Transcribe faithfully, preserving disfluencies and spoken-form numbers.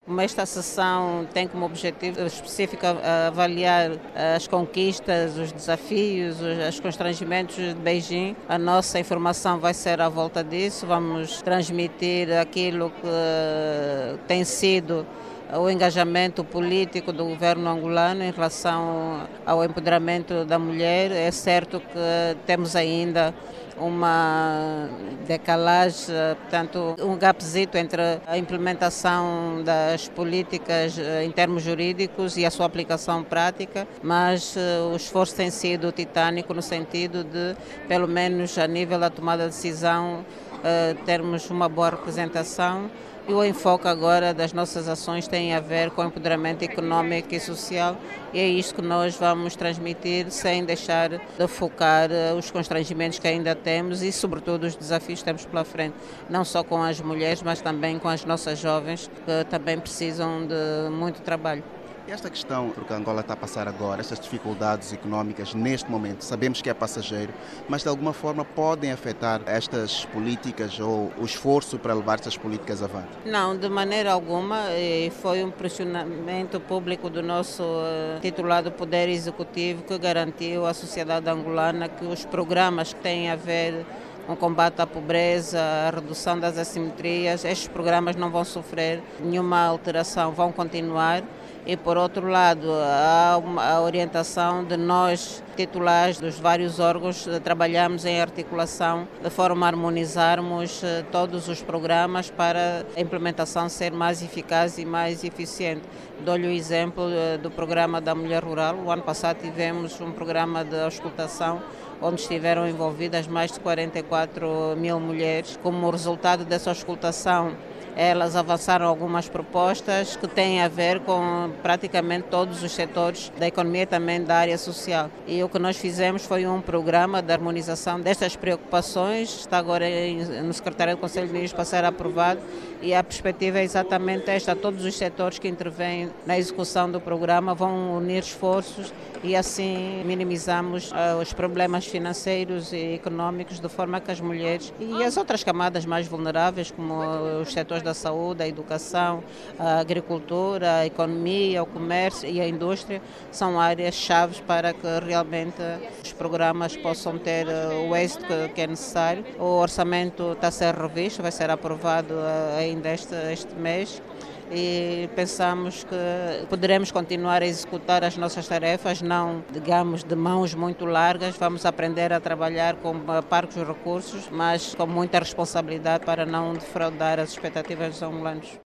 Como esta sessão tem como objetivo específico a- avaliar as conquistas, os desafios, os os constrangimentos de Beijing, a nossa informação vai ser à volta disso. Vamos transmitir aquilo que tem sido o engajamento político do governo angolano em relação ao empoderamento da mulher. É certo que temos ainda uma decalagem, portanto, um gapzito entre a implementação das políticas eh, em termos jurídicos e a sua aplicação prática, mas eh, o esforço tem sido titânico no sentido de, pelo menos a nível da tomada de decisão, eh, termos uma boa representação. E o enfoque agora das nossas ações tem a ver com o empoderamento econômico e social, e é isto que nós vamos transmitir sem deixar de focar eh, os constrangimentos que ainda temos e, sobretudo, os desafios que temos pela frente, não só com as mulheres, mas também com as nossas jovens, que também precisam de muito trabalho. E esta questão, porque a Angola está a passar agora, estas dificuldades económicas neste momento, sabemos que é passageiro, mas de alguma forma podem afetar estas políticas ou o esforço para levar estas políticas avante? Não, de maneira alguma, e foi um pressionamento público do nosso eh, titular do Poder Executivo que garantiu à sociedade angolana que os programas que têm a ver com o combate à pobreza, a redução das assimetrias, estes programas não vão sofrer nenhuma alteração, vão continuar. E, por outro lado, há uma- a orientação de nós, titulares dos vários órgãos, eh, trabalhamos em articulação de forma a harmonizarmos eh, todos os programas para a implementação ser mais eficaz e mais eficiente. Dou-lhe o exemplo eh, do programa da Mulher Rural. O ano passado tivemos um programa de auscultação onde estiveram envolvidas mais de quarenta e quatro mil mulheres. Como resultado dessa auscultação, elas avançaram algumas propostas que têm a ver com praticamente todos os setores da economia e também da área social. E o que nós fizemos foi um programa de harmonização destas preocupações, está agora em- no Secretariado do Conselho de Ministros para ser aprovado, e a perspectiva é exatamente esta: todos os setores que intervêm na execução do programa vão unir esforços e assim minimizamos ah, os problemas financeiros e económicos, de forma que as mulheres e as outras camadas mais vulneráveis, como os setores da saúde, a educação, a agricultura, a economia, o comércio e a indústria, são áreas-chave para que realmente os programas possam ter eh, o êxito que, que é necessário. O orçamento está a ser revisto, vai ser aprovado eh, ainda este, este mês. E pensamos que poderemos continuar a executar as nossas tarefas, não, digamos, de mãos muito largas. Vamos aprender a trabalhar com eh, parcos recursos, mas com muita responsabilidade para não defraudar as expectativas dos angolanos.